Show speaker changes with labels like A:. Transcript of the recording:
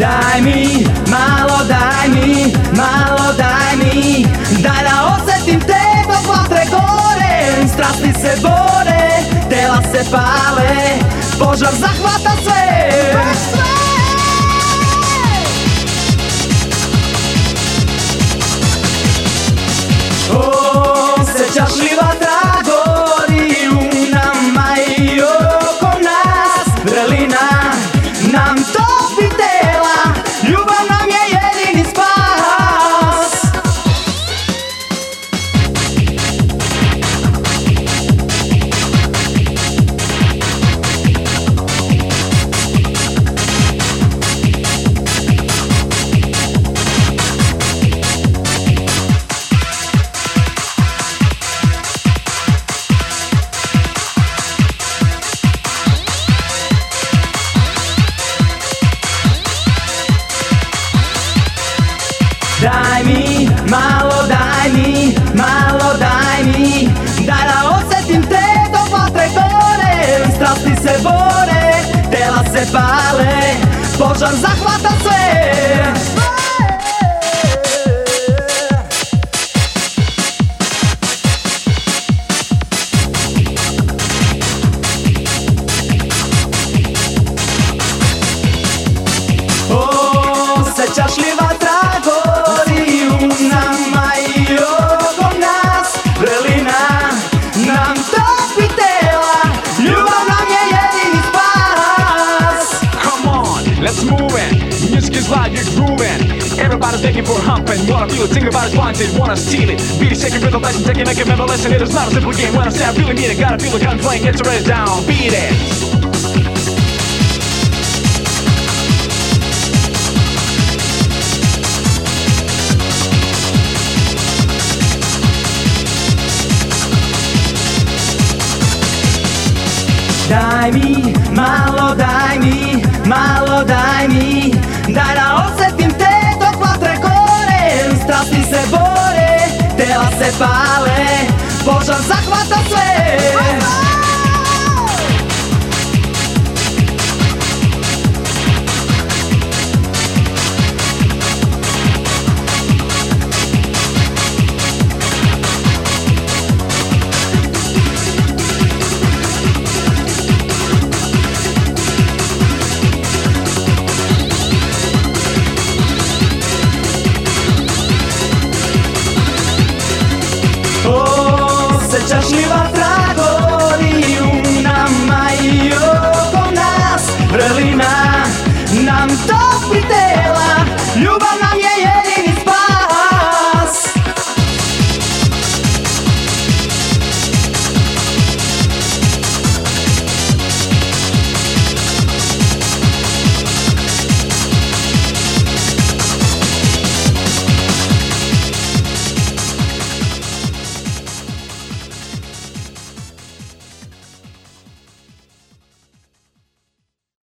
A: Daj mi, malo daj mi, malo daj mi, daj da osetim te dok vatre gore, strasti se bore, tela se pale, požar zahvata sve. Osjećaš li vatra gori u nama i oko nas, vrelina nam topi tela, ljubav nam je jedini spas. Daj mi, malo daj mi, malo daj mi, daj da osetim te dok vatre gore, strasti se bore, tela se pale, požar zahvata sve. Osjećaš li vatra gori u nama i oko nas, vrelina nam topi tela, ljubav nam je jedini spas.
B: Come on, let's move it. Music is live, you're grooving. Everybody's begging for humping. Wanna feel it, think about it, wanted, wanna steal it. Beat it, shaking rhythm, lesson, taking, make it, member lesson. It is not a simple game. When I say I really mean it, gotta feel the gun playing, it's already down. Beat it.
A: Daj mi, malo daj mi, malo daj mi, daj da osetim te dok vatre gore, strasti se bore, tela se pale, požar zahvata sve. Osjećaš li vatra gori u nama i oko nas, vrelina nam topi tela, ljubav nam